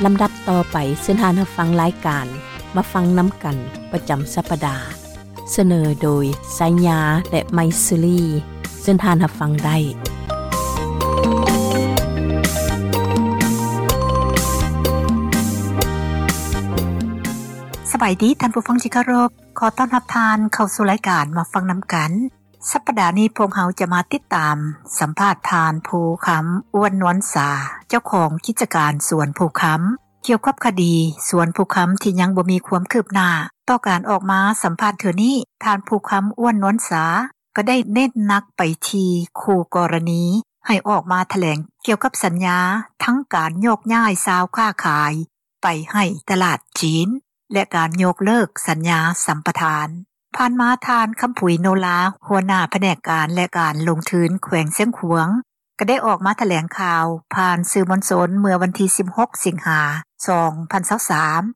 ลำดับต่อไปเชิญทานรับฟังรายการมาฟังน้ำกันประจำสัปดาห์เสนอโดยไซญาและไมซุลีเชิญทานรับฟังได้สบายดีท่านผู้ฟังที่เคารพขอต้อนรับทานเข้าสู่รายการมาฟังน้ำกันสัปดาห์นี้พวกเราจะมาติดตามสัมภาษณ์ทานภูคำอ้วนนวลสาเจ้าของกิจการสวนภูคำเกี่ยวกับคดีสวนภูคำที่ยังบ่มีความคืบหน้าต่อการออกมาสัมภาษณ์เทื่อนี้ทานภูคำอ้วนนวลสาก็ได้เน้นหนักไปที่คู่กรณีให้ออกมาแถลงเกี่ยวกับสัญญาทั้งการโยกย้ายชาวค้าขายไปให้ตลาดจีนและการยกเลิกสัญญาสัมปทานผ่านมาทานคำผุยโนลาหัวหน้าแผนกการและการลงทุนแขวงเสียงขวงก็ได้ออกมาแถลงข่าวผ่านสื่อมวลชนเมื่อวันที่16สิงหาคม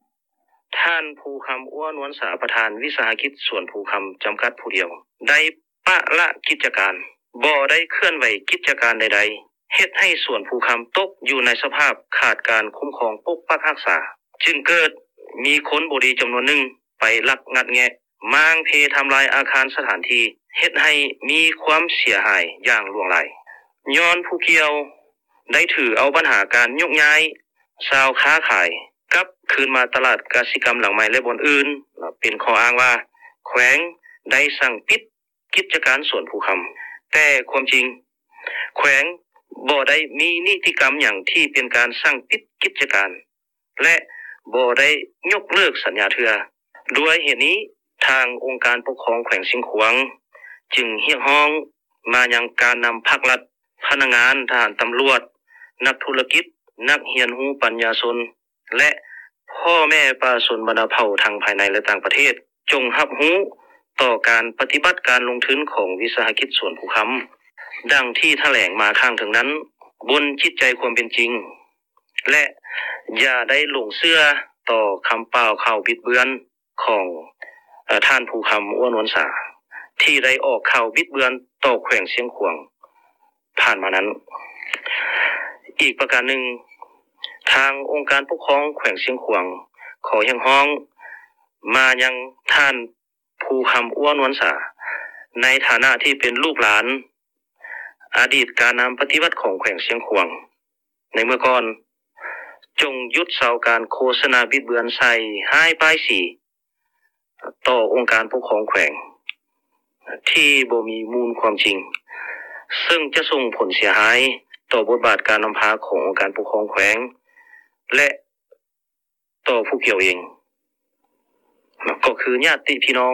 2023 ท่านภูคำอ้วนนวลสาประธานวิสาหกิจสวนภูคำจำกัดผู้เดียวได้ปะละกิจการบ่ได้เคลื่อนไหวกิจการใดๆเฮ็ดให้สวนภูคำตกอยู่ในสภาพขาดการคุ้มครองปกปักรักษาจึงเกิดมีคนบ่ดีจำนวนหนึ่งไปลักงัดแงะมางเพทำลายอาคารสถานที่เฮ็ดให้มีความเสียหายอย่างหลวงหลายย้อนผู้เกี่ยวได้ถือเอาปัญหาการยกย้ายชาวค้าขายกลับคืนมาตลาดกสิกรรมหลังใหม่และบ่อนอื่นเป็นข้ออ้างว่าแขวงได้สั่งปิดกิจการสวนภูคำแต่ความจริงแขวงบ่ได้มีนิติกรรมอย่างที่เป็นการสั่งปิดกิจการและบ่ได้ยกเลิกสัญญาเทื่อด้วยเหตุนี้ทางองค์การปกครองแขวงสิงห์ขวางจึงเรียกร้องมายังการนำภาครัฐพนักงานทหารตำรวจนักธุรกิจนักเรียนรู้ปัญญาชนและพ่อแม่ประชาชนบรรดาเผ่าทางภายในและต่างประเทศจงรับรู้ต่อการปฏิบัติการลงทุนของวิสาหกิจสวนภูคำดังที่แถลงมาข้างถึงนั้นบนจิตใจความเป็นจริงและอย่าได้หลงเชื่อต่อคำเปล่าข่าวบิดเบือนของท่านภูคำอ้วนนวลสาที่ได้ออกข่าวบิดเบือนต่อแขวงเสียงขวางผ่านมานั้นอีกประการหนึ่งทางองค์การปกครองแขวงเสียงขวางขอยังฮ้องมายังท่านภูคำอ้วนนวลสาในฐานะที่เป็นลูกหลานอดีตการนำปฏิวัติของแขวงเสียงขวางในเมื่อก่อนจงยุดเสาการโฆษณาบิดเบือนใส่ให้ป้ายสีต่อองค์การปกครองแขวงที่บ่มีมูลความจริงซึ่งจะส่งผลเสียหายต่อบทบาทการนำพาขององค์การปกครองแขวงและต่อผู้เกี่ยวเองก็คือญาติพี่น้อง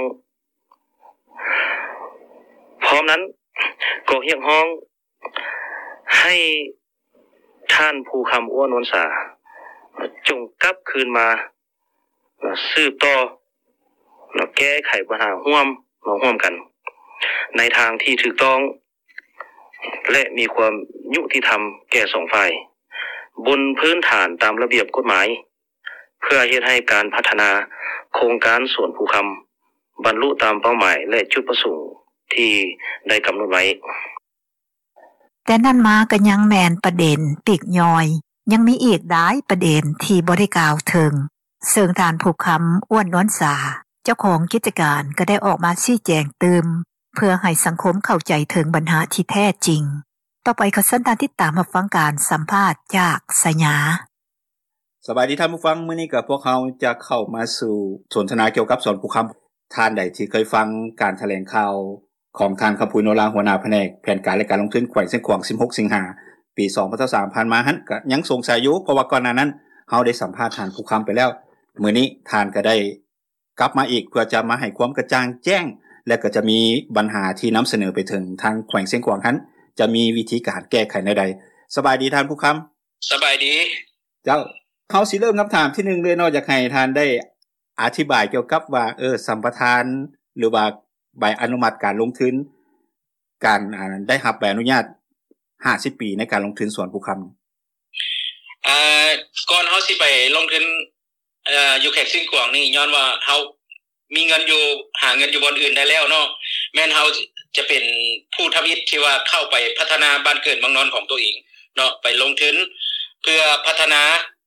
พร้อมนั้นก็เรียกร้องให้ท่านภูคำอ้วนนวลสาจงกลับคืนมาสืบต่อแก้ไขปัญหาร่วมกันในทางที่ถูกต้องและมีความยุติธรรมแก่สองฝ่ายบนพื้นฐานตามระเบียบกฎหมายเพื่อเฮ็ดให้การพัฒนาโครงการสวนภูคำบรรลุตามเป้าหมายและจุดประสงค์ที่ได้กำหนดไว้แต่นั่นมาก็ยังแม่นประเด็นปีกย่อยยังมีอีกหลายประเด็นที่บ่ได้กล่าวถึงซึ่งท่านภูคำอ้วนนวลสาเจ้าของกิจการก็ได้ออกมาชี้แจงเติมเพื่อให้สังคมเข้าใจถึงปัญหาที่แท้จริงต่อไปขอเชิญท่านติดตามรับฟังการสัมภาษณ์จากสญาสวัสดีท่านผู้ฟังมื้อนี้ก็พวกเราจะเข้ามาสู่สนทนาเกี่ยวกับสวนภูคำท่านใดที่เคยฟังการแถลงข่าวของท่านคำพูนโนราหัวหน้าแผนกแผนการและการลงทุนแขวงเสียงขวาง16สิงหาปี2023ผ่านมาหั่นก็ยังสงสัยอยู่เพราะว่าก่อนหน้านั้นเฮาได้สัมภาษณ์ท่านภูคำไปแล้วมื้อนี้ท่านก็ได้กลับมาอีกเพื่อจะมาให้ความกระจ่างแจ้งและก็จะมีปัญหาที่นำเสนอไปถึงทางแขวงเสียงขวางนั้นจะมีวิธีการแก้ไขใดๆสบายดีท่านภูคำสบายดีเจ้าเฮาสิเริ่มคำถามที่1เลยเนาะอยากให้ท่านได้อธิบายเกี่ยวกับว่าสัมปทานหรือว่าใบอนุมัติการลงทุนการได้รับใบอนุญาต50ปีในการลงทุนสวนภูคำก่อนเฮาสิไปลงทุนอยู่แขกซิ่งกวางนี่ย้อนว่าเฮามีเงินอยู่หาเงินอยู่บนอื่นได้แล้วเนาะแม่นเฮาจะเป็นผู้ทำอิฐที่ว่าเข้าไปพัฒนาบ้านเกิดเมืองนอนของตัวเองเนาะไปลงทุนเพื่อพัฒนา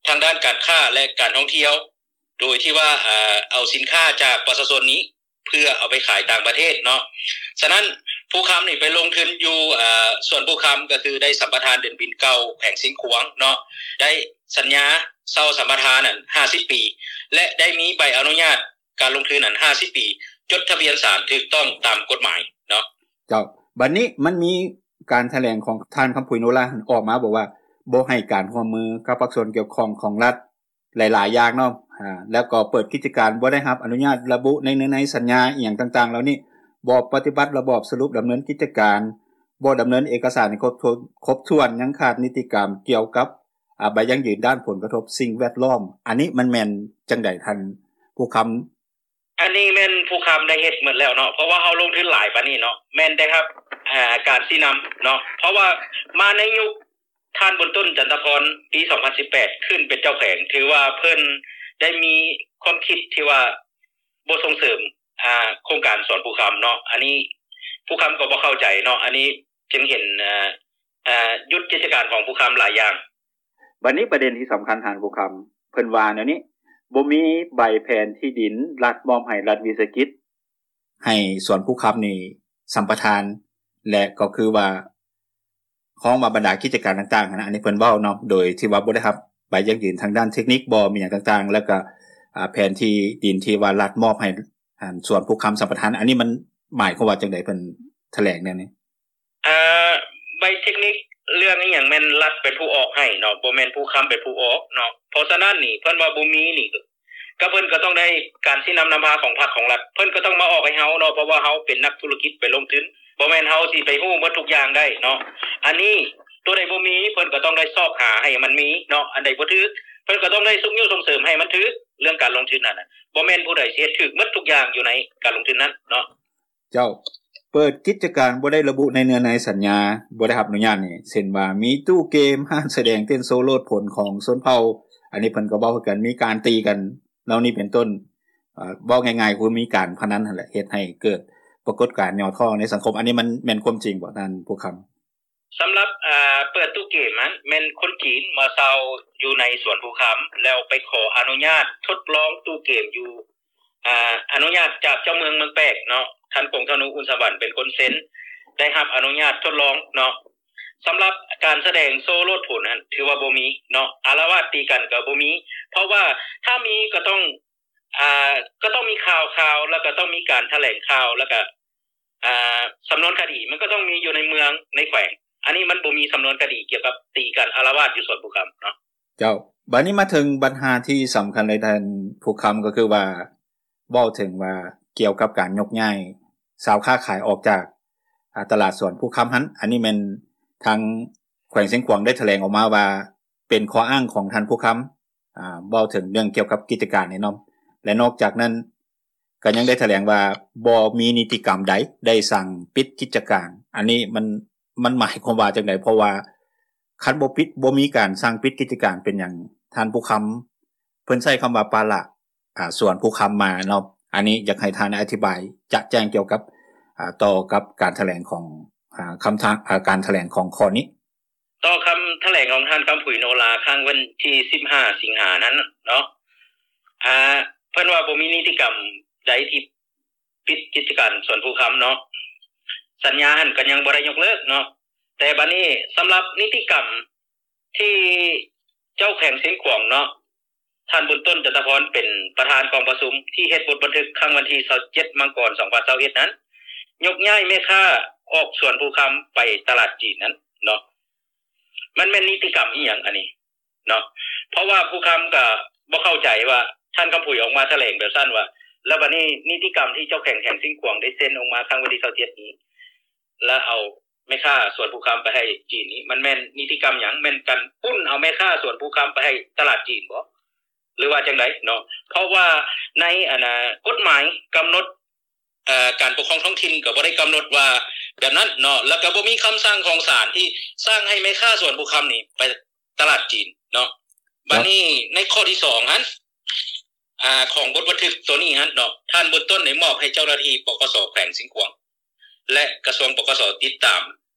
ทางด้านการค้าและการท่องเที่ยวโดยที่ว่าเอาสินค้าจากประชาชนนี้เพื่อเอาไปขายต่างประเทศเนาะฉะนั้นผู้ค้ำนี่ไปลงทุนอยู่ส่วนผู้ค้ำก็คือได้สัมปทานเดินบินเก่าแขวงสิงห์ขวางเนาะได้สัญญาเช่าสัมปทานนั้น50ปีและได้มีใบอนุญาตการลงทุนนั้น50ปีจดทะเบียนศาลถูกต้องตามกฎหมายเนาะเจ้าบัดนี้มันมีการแถลงของท่านคำพุยโนราออกมาบอกว่าบ่ให้การร่วมมือกับภาคส่วนเกี่ยวข้องของรัฐหลายๆอย่างเนาะแล้วก็เปิดกิจการบ่ได้รับอนุญาตระบุในสัญญาอีหยังต่างๆแล้วนี่บ่ปฏิบัติระบอบสรุปดำเนินกิจการบ่ดำเนินเอกสารให้ครบถ้วนยังขาดนิติกรรมเกี่ยวกับใบยั่งยืนด้านผลกระทบสิ่งแวดล้อมอันนี้มันแม่นจังได๋ท่านผู้ค้ำอันนี้แม่นผู้ค้ำได้เฮ็ดหมดแล้วเนาะเพราะว่าเฮาลงทุนหลายปานนี้เนาะแม่นได้ครับการสินำเนาะเพราะว่ามาในยุคท่านบุญต้นจันทพรปี2018ขึ้นเป็นเจ้าแขวงถือว่าเพิ่นได้มีความคิดที่ว่าบ่ส่งเสริมโครงการสอนผู้ค้ำเนาะอันนี้ผู้ค้ำก็บ่เข้าใจเนาะอันนี้จึงเห็นหยุดกิจการของผู้ค้ำหลายอย่างบัดนี้ประเด็นที่สำคัญทางผู้ค้ำเพิ่นว่าแนวนี้บ่มีใบแผนที่ดินรัฐมอบให้รัฐวิสาหกิจให้สวนผู้ค้ำนี่สัมปทานและก็คือว่าของมาบรรดากิจการต่างๆนะอันนี้เพิ่นเว้าเนาะโดยที่ว่าบ่ได้รับใบยั่งยืนทางด้านเทคนิคบ่มีหยังต่างๆแล้วก็แผนที่ดินที่ว่ารัฐมอบให้ส่วนผู้ค้ำสัมปทานอันนี้มันหมายความว่าจังได๋เพิ่นแถลงแนวนี้ใบเทคนิคเรื่องอีหยังแม่นรัฐเป็นผู้ออกให้เนาะบ่แม่นผู้ค้ำเป็นผู้ออกเนาะเพราะฉะนั้นนี่เพิ่นว่าบ่มีนี่ก็เพิ่นก็ต้องได้การสินำนำพาของภาคของรัฐเพิ่นก็ต้องมาออกให้เฮาเนาะเพราะว่าเฮาเป็นนักธุรกิจไปลงทุนบ่แม่นเฮาสิไปฮู้หมดทุกอย่างได้เนาะอันนี้ตัวใดบ่มีเพิ่นก็ต้องได้ซอกหาให้มันมีเนาะอันใดบ่ถูกเพิ่นก็ต้องได้ส่งเสริมให้มันถูกเรื่องการลงทุนนั่นน่ะบ่แม่นผู้ใดสิเฮ็ดถูกหมดทุกอย่างอยู่ในการลงทุนนั้นเนาะเจ้าเปิดกิจการบ่ได้ระบุในเนื้อในสัญญาบ่ได้รับอนุญาตนี่เช่นว่ามีตู้เกมห้านแสดงเต้นโซโลดผลของชนเผ่าอันนี้เพิ่นก็เว้ากันมีการตีกันแล้วนี่เป็นต้นเว้าง่ายๆคือมีการพนันนั่นแหละเฮ็ดให้เกิดปรากฏการณ์ย่อท้อในสังคมอันนี้มันแม่นความจริงบ่ท่านผู้ค้ำสำหรับเปิดตู้เกมนั้นแม่นคนจีนมาเซาอยู่ในสวนผู้ค้ำแล้วไปขออนุญาตทดลองตู้เกมอยู่อนุญาตจากเจ้าเมืองแปลกเนาะท่านพงษ์ธนุอุลสวรรค์เป็นคนเซ็นได้รับอนุญาตทดลองเนาะสำหรับการแสดงโซโลดผลนั้นถือว่าบ่มีเนาะอาละวาดตีกันก็บ่มีเพราะว่าถ้ามีก็ต้องมีข่าวแล้วก็ต้องมีการแถลงข่าวแล้วก็สำนวนคดีมันก็ต้องมีอยู่ในเมืองในแขวงอันนี้มันบ่มีสำนวนคดีเกี่ยวกับตีกันอาละวาดอยู่สวนผู้ค้ำเนาะเจ้าบัดนี้มาถึงปัญหาที่สำคัญในท่านผู้ค้ำก็คือว่าเว้าถึงว่าเกี่ยวกับการยกย้ายชาวค้าขายออกจากตลาดสวนผู้ค้ำหั้นอันนี้แม่นทางแขวงเสียงขวางได้แถลงออกมาว่าเป็นข้ออ้างของท่านผู้ค้ำเว้าถึงเรื่องเกี่ยวกับกิจการนี่เนาะและนอกจากนั้นก็ยังได้แถลงว่าบ่มีนิติกรรมใดได้สั่งปิดกิจการอันนี้มันหมายความว่าจังได๋เพราะว่าคันบ่ปิดบ่มีการสั่งปิดกิจการเป็นหยังท่านผู้ค้ำเพิ่นใช้คำว่าปาละส่วนผู้ค้ำมาเนาะอันนี้อยากให้ท่านอธิบายจะแจ้งเกี่ยวกับต่อกับการแถลงของคำการแถลงของข้อนี้ต่อคำแถลงของท่านคำผุยโนราครั้งวันที่15สิงหานั้นเนาะเพิ่นว่าบ่มีนิติกรรมใดที่ปิดกิจการส่วนผู้ค้ำเนาะสัญญาหันก็ยังบ่ได้ยกเลิกเนาะแต่บัดนี้สำหรับนิติกรรมที่เจ้าแขวงเสียงขวางเนาะท่านบุญต้นจันทพรเป็นประธานกองประชุมที่เฮ็ดบทบันทึกครั้งวันที่27มังกร2021นั้นยกย้ายแม่ค้าออกส่วนผู้ค้ำไปตลาดจีนนั้นเนาะมันแม่นนิติกรรมอีหยังอันนี้เนาะเพราะว่าผู้ค้ำก็บ่เข้าใจว่าท่านคำผุยออกมาแถลงแบบสั้นว่าแล้วบัดนี้นิติกรรมที่เจ้าแขวงเสียงขวางได้เซ็นออกมาครั้งวันที่27นี้แล้วเอาแม่ค้าส่วนผู้ค้ำไปให้จีนนี้มันแม่นนิติกรรมหยังแม่นกันปุ้นเอาแม่ค้าส่วนผู้ค้ำไปให้ตลาดจีนบ่หรือว่าจังได๋เนาะเพราะว่าในกฎหมายกำหนดการปกครองท้องถิ่นก็บ่ได้กำหนดว่าแบบนั้นเนาะแล้วก็บ่มีคำสั่งของศาลที่สร้างให้แม่ค้าส่วนผู้ค้ำนี่ไปตลาดจีนเนาะบัดนี้ในข้อที่2หั่นของบทบันทึกตัวนี้หั่นเนาะท่านบุญต้นได้มอบให้เจ้าหน้าที่ปกส.แขวงสิงห์ขวางและกระทรวงปกส.ติดตาม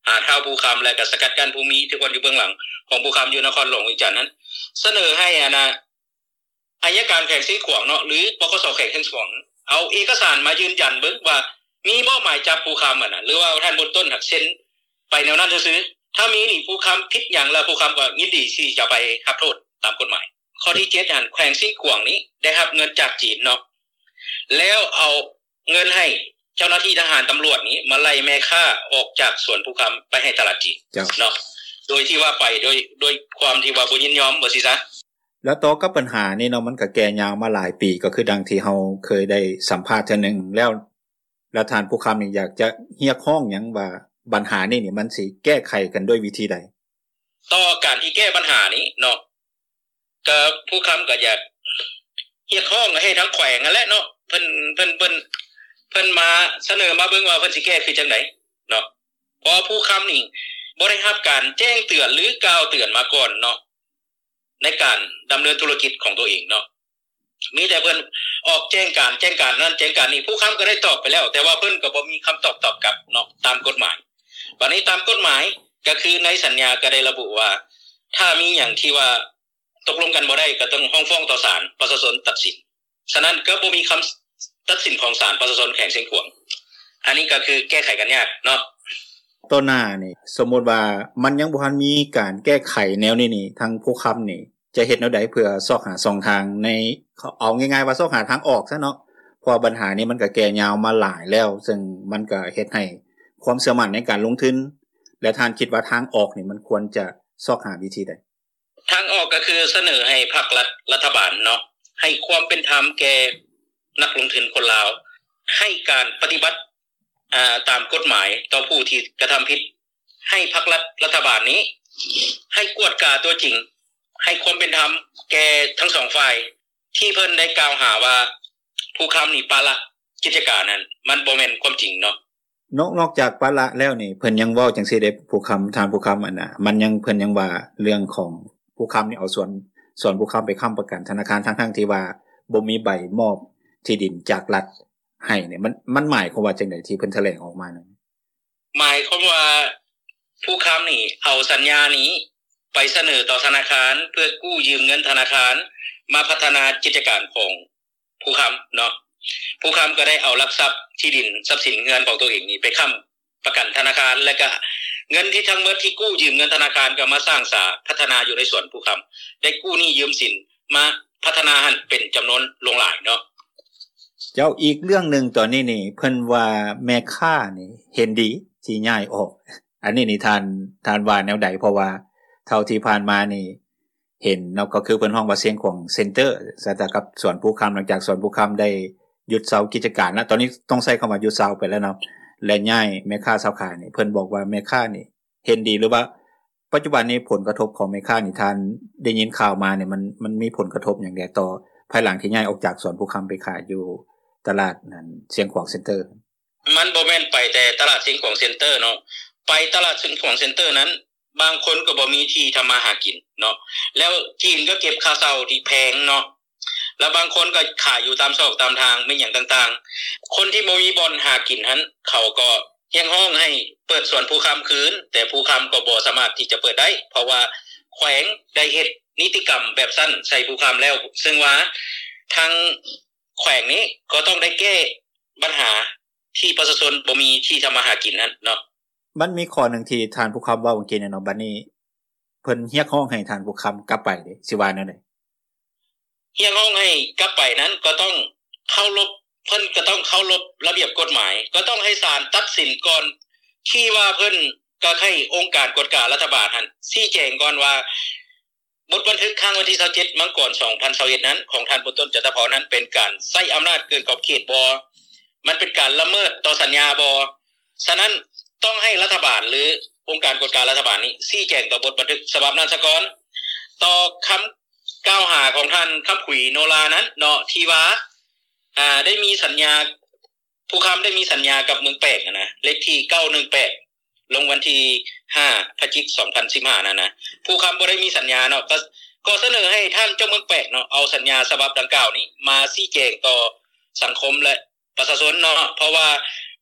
เท้าภูคำและก็สกัดกั้นผู้มีที่คนอยู่เบื้องหลังของภูคำอยู่นครหลวงเวียงจันทน์นั้นเสนอให้อัยการแขวงสิงห์ขวางเนาะหรือปกสแขวงสิงห์ขวางเอาเอกสารมายืนยันเบิ่งว่ามีบ่หมายจับภูคำหรือว่าท่านบนต้นหักเซ็นไปแนวนั้นซื่อๆถ้ามีนี่ภูคำผิดหยังแล้วภูคำก็ยินดีที่จะไปรับโทษตามกฎหมายข้อที่7แขวงสิงห์ขวางนี้ได้รับเงินจากจีนเนาะแล้วเอาเงินให้เจ้าหน้าที่ทหารตำรวจนี้มาไล่แม่ค้าออกจากสวนภูคำไปให้ตลาดจีนเนาะโดยที่ว่าไปโดยความที่ว่าบ่ยินยอมบ่สิซะแล้วต่อกับปัญหานี่เนาะมันก็แก่ยาวมาหลายปีก็คือดังที่เฮาเคยได้สัมภาษณ์เทื่อนึงแล้วท่านภูคำนี่อยากจะเรียกร้องหยังว่าปัญหานี่มันสิแก้ไขกันด้วยวิธีใดต่อการที่แก้ปัญหานี้เนาะก็ภูคำก็อยากเรียกร้องให้ทั้งแขวงนั่นแหละเนาะเพิ่นมาเสนอมาเบิ่งว่าเพิ่นสิแก้คือจังได๋เนาะเพราะภูคำนี่บ่ได้รับการแจ้งเตือนหรือกล่าวเตือนมาก่อนเนาะในการดำเนินธุรกิจของตัวเองเนาะมีแต่เพิ่นออกแจ้งการนั้นแจ้งการนี้ผู้ค้ำก็ได้ตอบไปแล้วแต่ว่าเพิ่นก็บ่มีคำตอบกลับเนาะตามกฎหมายบัดนี้ตามกฎหมายก็คือในสัญญาก็ได้ระบุว่าถ้ามีหยังที่ว่าตกลงกันบ่ได้ก็ต้องฟ้องต่อศาลประชาชนตัดสินฉะนั้นก็บ่มีคำตัดสินของศาลประชาชนแขวงสิงห์ขวางอันนี้ก็คือแก้ไขกันยากเนาะต่อหน้านี่สมมุติว่ามันยังบ่ทันมีการแก้ไขแนวนี้ทางผู้ค้ำนี่จะเฮ็ดแนวใดเพื่อซอกหาช่องทางในเอาง่ายๆว่าซอกหาทางออกซะเนาะเพราะปัญหานี้มันก็แก่ยาวมาหลายแล้วซึ่งมันก็เฮ็ดให้ความเชื่อมั่นในการลงทุนและท่านคิดว่าทางออกนี่มันควรจะซอกหาวิธีใดทางออกก็คือเสนอให้ภาครัฐบาลเนาะให้ความเป็นธรรมแก่นักลงทุนคนลาวให้การปฏิบัติตามกฎหมายต่อผู้ที่กระทำผิดให้ภาครัฐบาลนี้ให้กวดกาตัวจริงให้ความเป็นธรรมแก่ทั้งสองฝ่ายที่เพิ่นได้กล่าวหาว่าผู้ค้ำนี่ปาละกิจการนั้นมันบ่แม่นความจริงเนาะนอกจากปาละแล้วนี่เพิ่นยังเว้าจังซี่เด้ผู้ค้ำทางผู้ค้ำมันยังเพิ่นยังว่าเรื่องของผู้ค้ำนี่เอาส่วนผู้ค้ำไปค้ำประกันธนาคารทั้งที่ว่าบ่มีใบมอบที่ดินจากรัฐให้เนี่ยมันหมายความว่าจังได๋ที่เพิ่นแถลงออกมานั่นหมายความว่าผู้ค้ำนี่เอาสัญญานี้ไปเสนอต่อธนาคารเพื่อกู้ยืมเงินธนาคารมาพัฒนากิจการของผู้ค้ำเนาะผู้ค้ำก็ได้เอาหลักทรัพย์ที่ดินทรัพย์สินเงินของตัวเองนี่ไปค้ำประกันธนาคารและก็เงินที่ทั้งหมดที่กู้ยืมเงินธนาคารก็มาสร้างพัฒนาอยู่ในส่วนผู้ค้ำได้กู้หนี้ยืมสินมาพัฒนาให้เป็นจำนวนลงหลายเนาะเจ้าอีกเรื่องนึงตอนนี้นี่เพิ่นว่าแม่ค้านี่เห็นดีที่ย้ายออกอันนี้นี่ท่านว่าแนวใดเพราะว่าเท่าที่ผ่านมานี่เห็นเนาะก็คือเพิ่นฮ้องว่าเสียงของเซ็นเตอร์สถากับสวนภูคำหลังจากสวนภูคำได้หยุดเซากิจการแล้วตอนนี้ต้องใช้คำว่าหยุดเซาไปแล้วเนาะและย้ายแม่ค้าเซาขายนี่เพิ่นบอกว่าแม่ค้านี่เห็นดีหรือว่าปัจจุบันนี้ผลกระทบของแม่ค้านี่ท่านได้ยินข่าวมาเนี่ยมันมีผลกระทบอย่างใดต่อภายหลังที่ย้ายออกจากสวนภูคำไปขายอยู่ตลาดนั้นเสียงขวางเซ็นเตอร์มันบ่แม่นไปแต่ตลาดเสียงขวางเซ็นเตอร์เนาะไปตลาดเสียงขวางเซ็นเตอร์นั้นบางคนก็บ่มีที่ทำมาหากินเนาะแล้วจีนก็เก็บค่าเช่าที่แพงเนาะแล้วบางคนก็ขายอยู่ตามซอกตามทางไม่หยังต่างๆคนที่บ่มีบ่อนหากินนั้นเขาก็เรียกร้องให้เปิดสวนภูคำคืนแต่ภูคำก็บ่สามารถที่จะเปิดได้เพราะว่าแขวงได้เฮ็ดนิติกรรมแบบสั้นใส่ภูคำแล้วซึ่งว่าทางแขวงนี้ก็ต้องได้แก้ปัญหาที่ประชาชนบ่มีที่ทำมาหากินนั้นเนาะมันมีข้อนึงที่ท่านผู้ค้ำเว้าเมื่อกี้เนาะบัดนี้เพิ่นเรียกร้องให้ท่านผู้ค้ำกลับไปเด้สิว่าแนวใดเรียกร้องให้กลับไปนั้นก็ต้องเคารพเพิ่นก็ต้องเคารพระเบียบกฎหมายก็ต้องให้ศาลตัดสินก่อนที่ว่าเพิ่นก็ให้องค์การกฎการรัฐบาลหั่นชี้แจงก่อนว่าบทบันทึกครั้งวันที่27มังกร2021นั้นของท่านผู้ต้นจัตพรนั้นเป็นการใช้อำนาจเกินขอบเขตบ่มันเป็นการละเมิดต่อสัญญาบ่ฉะนั้นต้องให้รัฐบาลหรือองค์การกฎการรัฐบาลนี้ชี้แจงต่อบทบันทึกฉบับนั้นซะก่อนต่อคำกล่าวหาของท่านคำขุยโนรานั้นเนาะที่ว่าได้มีสัญญาผู้ค้ำได้มีสัญญากับเมืองแปลกนะเลขที่918ลงวันที่5พฤศจิกายน2015นั่นนะผู้ค้ำบ่ได้มีสัญญาเนาะก็เสนอให้ท่านเจ้าเมืองแปลกเนาะเอาสัญญาฉบับดังกล่าวนี้มาชี้แจงต่อสังคมและประชาชนเนาะเพราะว่า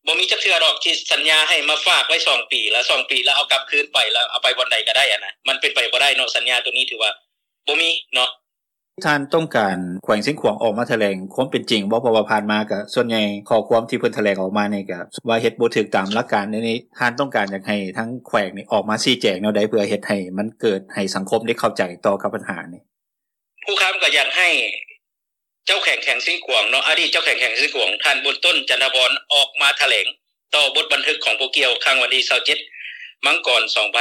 บ่มีจักเทื่อดอกที่สัญญาให้มาฝากไว้2ปีแล้ว2ปีแล้วเอากลับคืนไปแล้วเอาไปวันใดก็ได้นะมันเป็นไปบ่ได้เนาะสัญญาตัวนี้ถือว่าบ่มีเนาะท่านต้องการแขวงเสียงขวางออกมาแถลงความเป็นจริงบ่เพราะว่าผ่านมาก็ส่วนใหญ่ข้อความที่เพิ่นแถลงออกมานี่ก็ว่าเฮ็ดบ่ถูกตามหลักการนี้ท่านต้องการอยากให้ทั้งแขวงนี่ออกมาชี้แจงแนวใดเพื่อเฮ็ดให้มันเกิดให้สังคมได้เข้าใจต่อกับปัญหานี้ผู้ค้ำก็อยากให้เจ้าแข่งเสียงขวางเนาะอดีตเจ้าแข่งเสียงขวางท่านบุญต้นจันทบรออกมาแถลงต่อบทบันทึกของผู้เกี่ยวครั้งวันที่27มังกร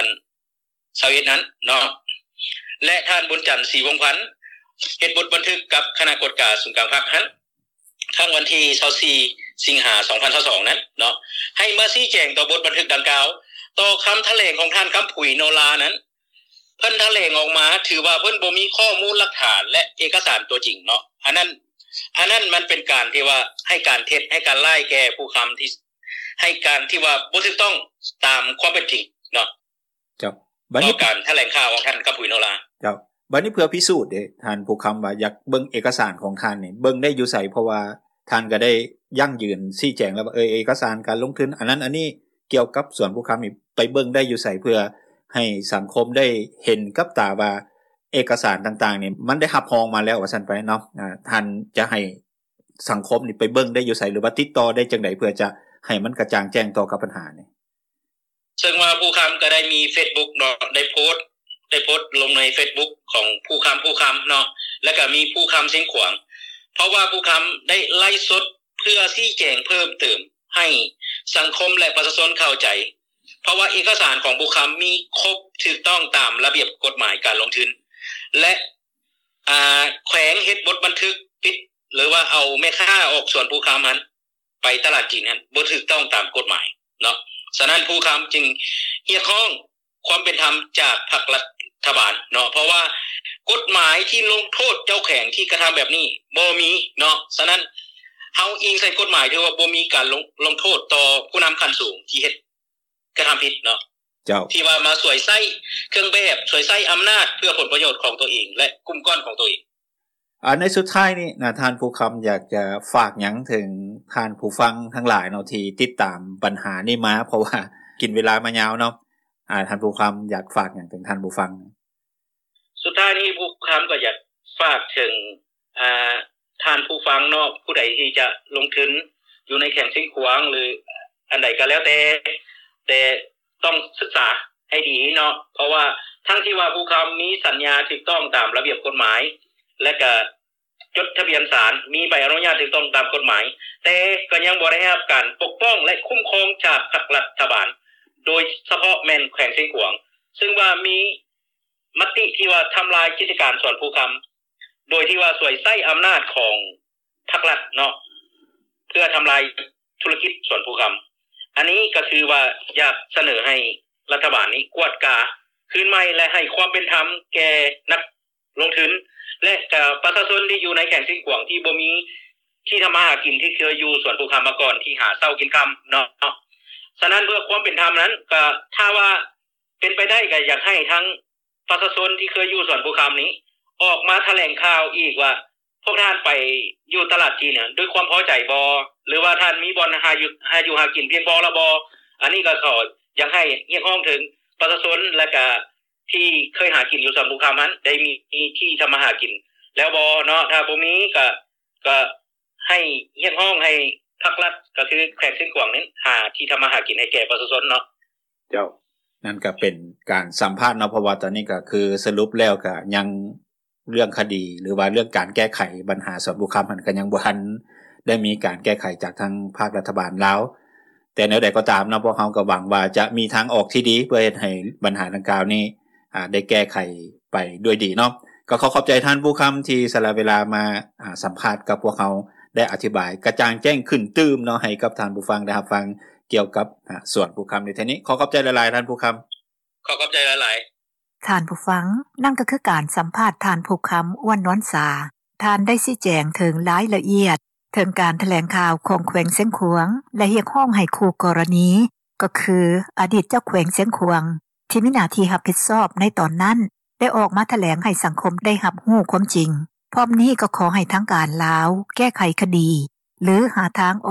2021นั้นเนาะและท่านบุญจันทร์ศรีวงศ์พันธ์เฮ็ดบทบันทึกกับคณะกรรมการศูนย์กลางพรรคนั้นครั้งวันที่24สิงหาคม2022นั้นเนาะให้มาชี้แจงต่อบทบันทึกดังกล่าวต่อคำแถลงของท่านคำผุยโนรานั้นเพิ่นแถลงออกมาถือว่าเพิ่นบ่มีข้อมูลหลักฐานและเอกสารตัวจริงเนาะอันนั้นมันเป็นการที่ว่าให้การเท็จให้การไล่แก่ผู้ค้ำที่ให้การที่ว่าบ่ถูกต้องตามความเป็นจริงเนาะครับบัดนี้การแถลงข่าวของท่านคำผุยโนราครับบัดนี้เพื่อพิสูจน์เด้ท่านผู้ค้ำว่าอยากเบิ่งเอกสารของท่านนี่เบิ่งได้อยู่ไสเพราะว่าท่านก็ได้ยั่งยืนชี้แจงแล้วว่าเอกสารการลงทุนอันนั้นอันนี้เกี่ยวกับส่วนผู้ค้ำนี่ไปเบิ่งได้อยู่ไสเพื่อให้สังคมได้เห็นกับตาว่าเอกสารต่างๆนี่มันได้รับรองมาแล้วว่าซั่นไปเนาะท่านจะให้สังคมนี่ไปเบิ่งได้อยู่ไสหรือว่าติดต่อได้จังได๋เพื่อจะให้มันกระจ่างแจ้งต่อกับปัญหานี่ซึ่งว่าผู้ค้ำก็ได้มี Facebook เนาะได้โพสต์ลงใน Facebook ของผู้ค้ำเนาะแล้วก็มีผู้ค้ำเสียงขวางเพราะว่าผู้ค้ำได้ไลฟ์สดเพื่อชี้แจงเพิ่มเติมให้สังคมและประชาชนเข้าใจเพราะว่าเอกสารของผู้ค้ำมีครบถูกต้องตามระเบียบกฎหมายการลงทุนและแขวงเฮ็ดบทบันทึกปิดหรือว่าเอาแม่ค้าออกส่วนผู้ค้ำนั้นไปตลาดจีนนั้นบ่ถูกต้องตามกฎหมายเนาะฉะนั้นผู้ค้ำจึงเรียกร้องความเป็นธรรมจากพรรครัฐบาลเนาะเพราะว่ากฎหมายที่ลงโทษเจ้าแข่งที่กระทำแบบนี้บ่มีเนาะฉะนั้นเฮาอิงใส่กฎหมายที่ว่าบ่มีการลงโทษต่อผู้นำขั้นสูงที่เฮ็ดกระทำผิดเนาะเจ้าที่ว่ามาสวยไส้เครื่องแบบสวยไส้อำนาจเพื่อผลประโยชน์ของตัวเองและกลุ่มก้อนของตัวเองในสุดท้ายนี่นะท่านผู้ค้ำอยากจะฝากหยังถึงท่านผู้ฟังทั้งหลายเนาะที่ติดตามปัญหานี้มาเพราะว่ากินเวลามายาวเนาะท่านผู้ค้ำอยากฝากหยังถึงท่านผู้ฟังสุดท้ายนี้ผู้ค้ำก็อยากฝากถึงท่านผู้ฟังเนาะผู้ใดที่จะลงทุนอยู่ในแข่งเสียงขวางหรืออันใดก็แล้วแต่ต้องศึกษาให้ดีเนาะเพราะว่าทั้งที่ว่าผู้ค้ำมีสัญญาถูกต้องตามระเบียบกฎหมายและก็จดทะเบียนศาลมีใบอนุญาตถูกต้องตามกฎหมายแต่ก็ยังบ่ได้รับการปกป้องและคุ้มครองจากภาครัฐบาลโดยเฉพาะแม่นแขวงเสียงขวางซึ่งว่ามีมติที่ว่าทำลายกิจการส่วนผู้ค้ำโดยที่ว่าสวยไส้อำนาจของภาครัฐเนาะเพื่อทำลายธุรกิจส่วนผู้ค้ำอันนี้ก็คือว่าอยากเสนอให้รัฐบาลนี้กวดกาคืนใหม่และให้ความเป็นธรรมแก่นักลงทุนและประชาชนที่อยู่ในแข่งเสียงขวางที่บ่มีที่ทำมาหากินที่เคยอยู่ส่วนผู้ค้ำมาก่อนที่หาเช้ากินค่ำเนาะฉะนั้นเพื่อความเป็นธรรมนั้นก็ถ้าว่าเป็นไปได้ก็อยากให้ทั้งประชาชนที่เคยอยู่ส่วนผู้ค้ำนี้ออกมาแถลงข่าวอีกว่าพวกท่านไปอยู่ตลาดจีนเนี่ยด้วยความพอใจบ่หรือว่าท่านมีบ่อนหาอยู่หากินเพียงพอละบ่อันนี้ก็ขออยากให้เรียกร้องถึงประชาชนและก็ที่เคยหากินอยู่ส่วนผู้ค้ำนั้นได้มีที่ทำมาหากินแล้วบ่เนาะถ้าบ่มีก็ให้เรียกร้องให้ภาครัฐก็คือแขวงเสียงขวางนั้นหาที่ทำมาหากินให้แก่ประชาชนเนาะเจ้านั่นก็เป็นการสัมภาษณ์เนาะเพราะว่าตอนนี้ก็คือสรุปแล้วก็ยังเรื่องคดีหรือว่าเรื่องการแก้ไขปัญหาส่วนผู้ค้ำมันก็ยังบ่ทันได้มีการแก้ไขจากทางภาครัฐบาลแล้วแต่แนวใดก็ตามเนาะพวกเฮาก็หวังว่าจะมีทางออกที่ดีเพื่อให้ปัญหาดังกล่าวนี้ได้แก้ไขไปด้วยดีเนาะก็ขอบใจท่านผู้ค้ำที่สละเวลามาสัมภาษณ์กับพวกเฮาได้อธิบายกระจ่างแจ้งขึ้นตื้มเนาะให้กับท่านผู้ฟังได้รับฟังเกี่ยวกับส่วนผู้ค้ำในทีนี้ขอบใจหลายๆท่านผู้ค้ำขอบใจหลายๆท่านผู้ฟังนั่นก็คือการสัมภาษณ์ท่านผู้ค้ำอ้วนนวลสาท่านได้ชี้แจงถึงรายละเอียดถึงการแถลงข่าวของแขวงเสียงขวางและเรียกร้องให้คู่กรณีก็คืออดีตเจ้าแขวงเสียงขวางที่มีหน้าที่รับผิดชอบในตอนนั้นได้ออกมาแถลงให้สังคมได้รับรู้ความจริงพร้อมนี้ก็ขอให้ทั้งการลาวแก้ไขคดีหรือหาทางออก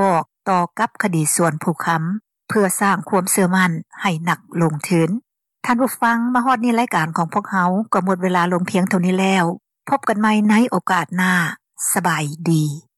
ต่อกับคดีส่วนผู้ค้ำเพื่อสร้างความเชื่อมั่นให้นักลงทุนท่านผู้ฟังมาฮอดนี้รายการของพวกเฮาก็หมดเวลาลงเพียงเท่านี้แล้วพบกันใหม่ในโอกาสหน้าสบายดี